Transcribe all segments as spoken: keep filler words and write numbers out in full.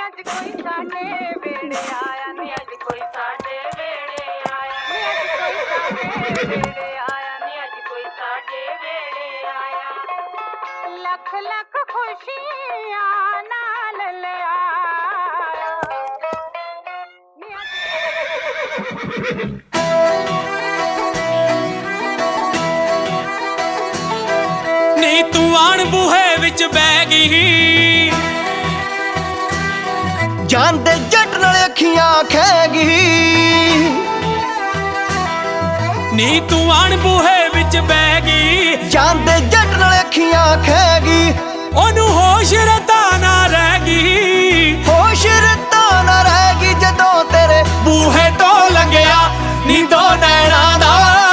ਅੱਜ ਕੋਈ ਸਾਡੇ ਵੇੜੇ ਆਇਆ ਨੀ ਅੱਜ ਕੋਈ ਸਾਡੇ ਵੇੜੇ ਆਇਆ ਨੀ ਅੱਜ ਕੋਈ ਸਾਡੇ ਵੇੜੇ ਆਇਆ ਨੀ ਅੱਜ ਕੋਈ ਸਾਡੇ ਵੇੜੇ ਆਇਆ ਲੱਖ ਲੱਖ ਖੁਸ਼ੀਆਂ ਨਾਲ ਲਿਆਇਆ ਨੀ ਨੀ ਤੂੰ ਆਣ ਬੂਹੇ ਵਿੱਚ ਬਹਿ ਗਈ ਜਾਨ ਦੇ ਜੱਟ ਨਾਲ ਅੱਖੀਆਂ ਖਹਿ ਗਈ ਨੀ ਤੂੰ ਆਣ ਬੂਹੇ ਵਿੱਚ ਬਹਿ ਗਈ ਜਾਨ ਦੇ ਜੱਟ ਨਾਲ ਅੱਖੀਆਂ ਖਹਿ ਗਈ ਉਹਨੂੰ ਹੋਸ਼ ਰਤਾ ਨਾ ਰਹਿ ਗਈ ਹੋਸ਼ ਰਤਾ ਨਾ ਰਹਿ ਗਈ ਜਦੋਂ ਤੇਰੇ ਬੂਹੇ ਤੋਂ ਲੰਘਿਆ ਨੀ ਦੋ ਨੈਣਾ ਦਾ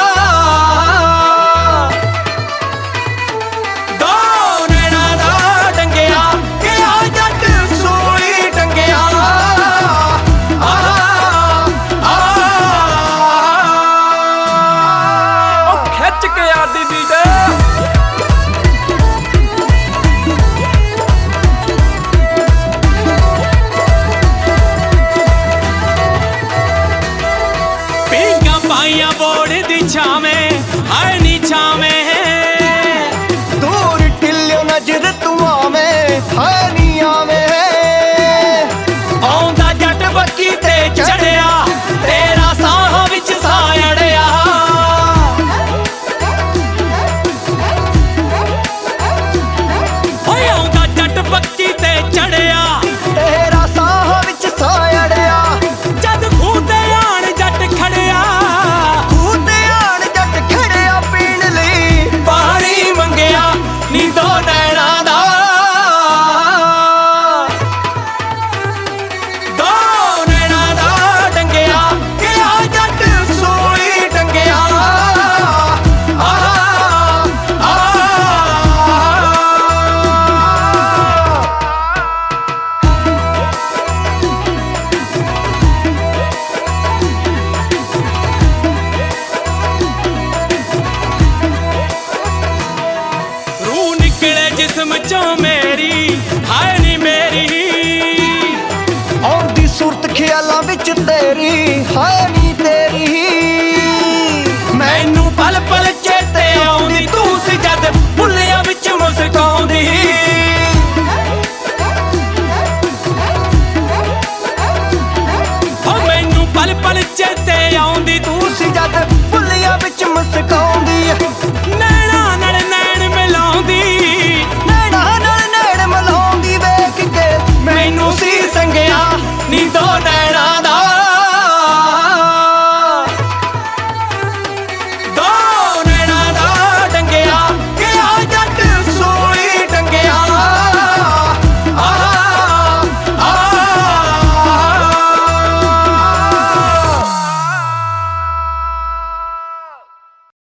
ਦੋ ਨੈਣਾ ਦਾ ਡੰਗਿਆ ਕਿ ਆ ਜੱਟ ਸੂਲੀ ਡੰਗਿਆ ਆਹ ਆਹ ਉਹ ਖਿੱਚ ਕੇ ਆਦੀ ਡੀਜੇ ਪਾਈਆਂ ਬੋੜ ਦੀ ਛਾਵੇਂ ਹਾਏ ਨੀ ਛਾਵੇਂ ਦੂਰ ਢਿੱਲਿਓ ਨਜ਼ਰ ਤੂੰ ਆਵੇਂ ਹਾਏ ਨੀ ਆਵੇਂ ਆਉਂਦਾ ਜੱਟ ਬੱਕੀ ਤੇ ਚੜਿਆ ਤੇਰਾ ਸਾਹ ਵਿੱਚ ਸਾਹ ਅੜਿਆ ਓਏ ਆਉਂਦਾ ਜੱਟ ਬੱਕੀ ਤੇ ਚੜਿਆ ਤੇਰਾ ਸਾਹ ਵਿੱਚ ਸਾਹ ਅੜਿਆ ਜਦ ਖੂਹ ਤੇ ਆਣ ਜੱਟ ਖੜਿਆ ਪਾਣੀ ਮੰਗਿਆ ਨੀ ਦੋ ਨੈਣਾ ਦਾ ਦੋ ਨੈਣਾ ਦਾ ਡੰਗਿਆ ਕਿ ਆ ਜੱਟ ਸੂਲੀ ਡੰਗਿਆ ਆਹ ਆਹ रूह निकले जिस्म चों में